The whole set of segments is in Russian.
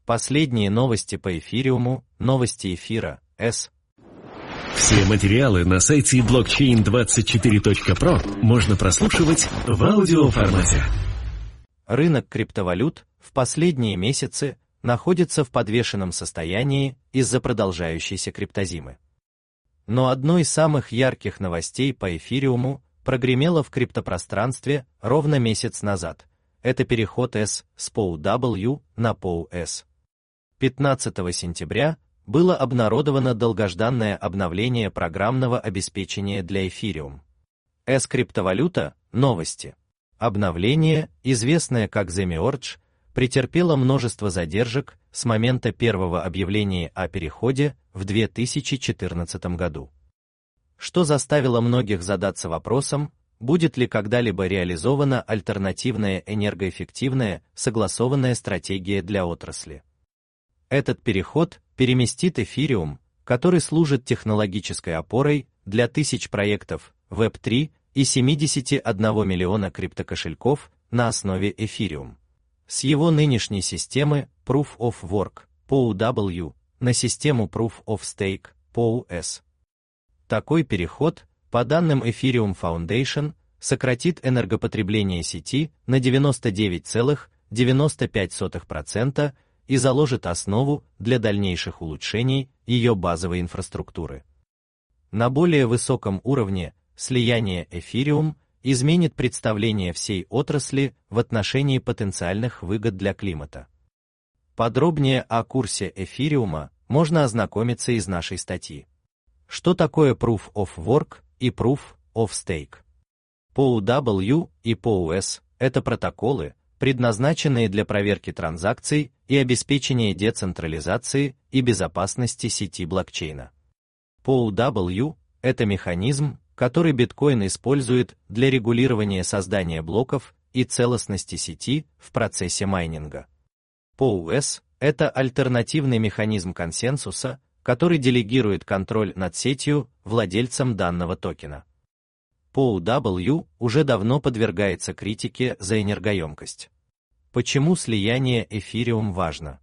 Последние новости по эфириуму, новости эфира, С. Все материалы на сайте blockchain24.pro можно прослушивать в аудиоформате. Рынок криптовалют в последние месяцы находится в подвешенном состоянии из-за продолжающейся криптозимы. Но одной из самых ярких новостей по эфириуму прогремело в криптопространстве ровно месяц назад. Это переход S с POW на POS. 15 сентября было обнародовано долгожданное обновление программного обеспечения для эфириум. S-криптовалюта, новости. Обновление, известное как The Merge, претерпело множество задержек с момента первого объявления о переходе в 2014 году. Что заставило многих задаться вопросом, будет ли когда-либо реализована альтернативная энергоэффективная согласованная стратегия для отрасли. Этот переход переместит эфириум, который служит технологической опорой для тысяч проектов Web3 и 71 миллиона криптокошельков на основе эфириум. С его нынешней системы Proof of Work, POW, на систему Proof of Stake, POS. Такой переход, по данным Ethereum Foundation, сократит энергопотребление сети на 99,95% и заложит основу для дальнейших улучшений ее базовой инфраструктуры. На более высоком уровне слияние эфириум изменит представление всей отрасли в отношении потенциальных выгод для климата. Подробнее о курсе эфириума можно ознакомиться из нашей статьи. Что такое Proof of Work и Proof of Stake? POW и POS – это протоколы, предназначенные для проверки транзакций и обеспечения децентрализации и безопасности сети блокчейна. POW – это механизм, который биткоин использует для регулирования создания блоков и целостности сети в процессе майнинга. POS – это альтернативный механизм консенсуса, который делегирует контроль над сетью владельцам данного токена. POW уже давно подвергается критике за энергоемкость. Почему слияние эфириум важно?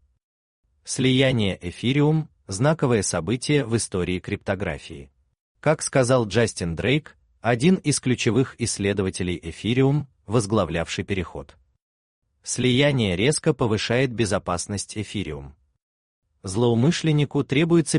Слияние эфириум – знаковое событие в истории криптографии. Как сказал Джастин Дрейк, один из ключевых исследователей эфириум, возглавлявший переход. Слияние резко повышает безопасность эфириум. Злоумышленнику требуется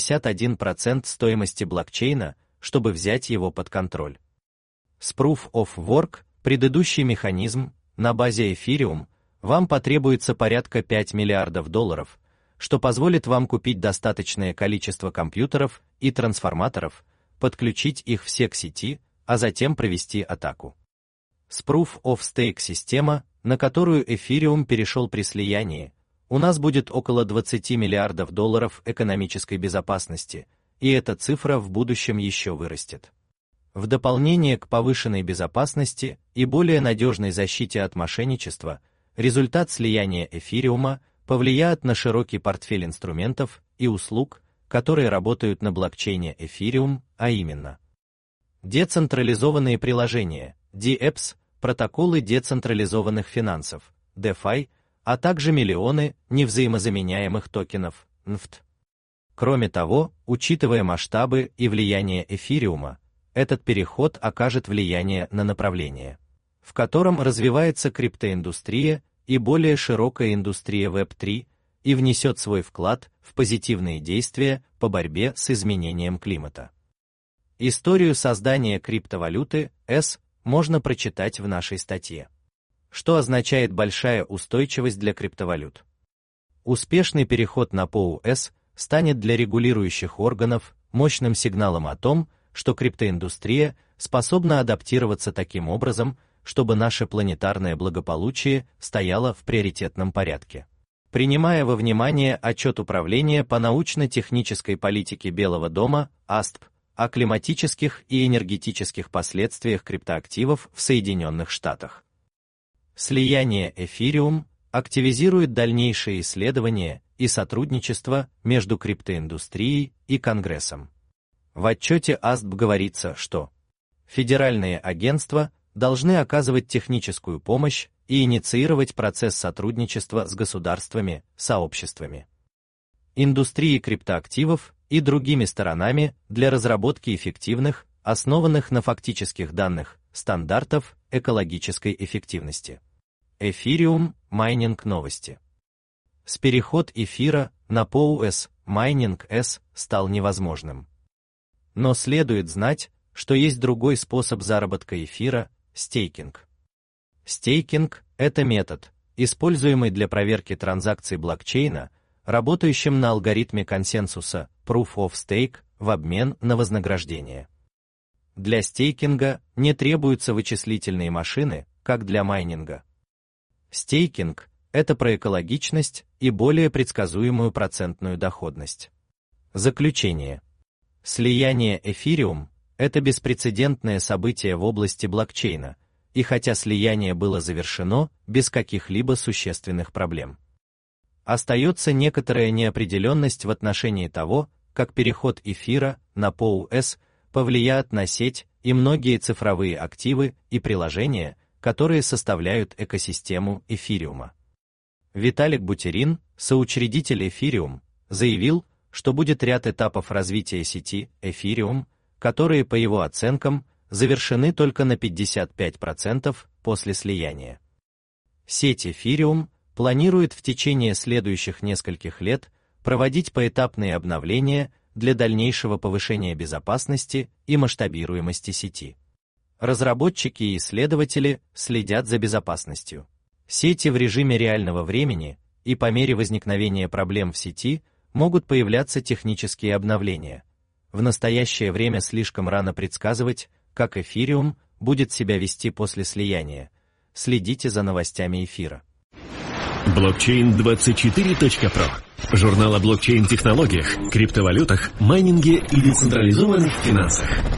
51% стоимости блокчейна, чтобы взять его под контроль. С Proof of Work, предыдущий механизм, на базе эфириум, вам потребуется порядка $5 миллиардов, что позволит вам купить достаточное количество компьютеров и трансформаторов, подключить их все к сети, а затем провести атаку. С Proof of Stake система, на которую эфириум перешел при слиянии, у нас будет около $20 миллиардов экономической безопасности, и эта цифра в будущем еще вырастет. В дополнение к повышенной безопасности и более надежной защите от мошенничества, результат слияния эфириума повлияет на широкий портфель инструментов и услуг, которые работают на блокчейне эфириум, а именно децентрализованные приложения, DEPS, протоколы децентрализованных финансов, DeFi, а также миллионы невзаимозаменяемых токенов, NFT. Кроме того, учитывая масштабы и влияние эфириума, этот переход окажет влияние на направление, в котором развивается криптоиндустрия и более широкая индустрия Web3, и внесет свой вклад в позитивные действия по борьбе с изменением климата. Историю создания криптовалюты S можно прочитать в нашей статье. Что означает большая устойчивость для криптовалют? Успешный переход на POS станет для регулирующих органов мощным сигналом о том, что криптоиндустрия способна адаптироваться таким образом, чтобы наше планетарное благополучие стояло в приоритетном порядке. Принимая во внимание отчет Управления по научно-технической политике Белого дома, АСТП, о климатических и энергетических последствиях криптоактивов в Соединенных Штатах. Слияние эфириум активизирует дальнейшие исследования и сотрудничество между криптоиндустрией и Конгрессом. В отчете АСТП говорится, что федеральные агентства должны оказывать техническую помощь и инициировать процесс сотрудничества с государствами, сообществами, индустрией криптоактивов и другими сторонами для разработки эффективных, основанных на фактических данных, стандартов экологической эффективности. Эфириум майнинг новости. С переход эфира на POS майнинг S стал невозможным. Но следует знать, что есть другой способ заработка эфира – стейкинг. Стейкинг – это метод, используемый для проверки транзакций блокчейна, работающим на алгоритме консенсуса Proof of Stake в обмен на вознаграждение. Для стейкинга не требуются вычислительные машины, как для майнинга. Стейкинг – это про экологичность и более предсказуемую процентную доходность. Заключение. Слияние эфириум – это беспрецедентное событие в области блокчейна, и хотя слияние было завершено без каких-либо существенных проблем, остается некоторая неопределенность в отношении того, как переход эфира на POS повлияет на сеть и многие цифровые активы и приложения, которые составляют экосистему эфириума. Виталик Бутерин, соучредитель Эфириум, заявил, что будет ряд этапов развития сети Эфириум, которые, по его оценкам, завершены только на 55% после слияния. Сеть Эфириум планирует в течение следующих нескольких лет проводить поэтапные обновления для дальнейшего повышения безопасности и масштабируемости сети. Разработчики и исследователи следят за безопасностью сети в режиме реального времени, и по мере возникновения проблем в сети могут появляться технические обновления. В настоящее время слишком рано предсказывать, как Эфириум будет себя вести после слияния. Следите за новостями эфира. Blockchain24.pro. Журнал о блокчейн-технологиях, криптовалютах, майнинге и децентрализованных финансах.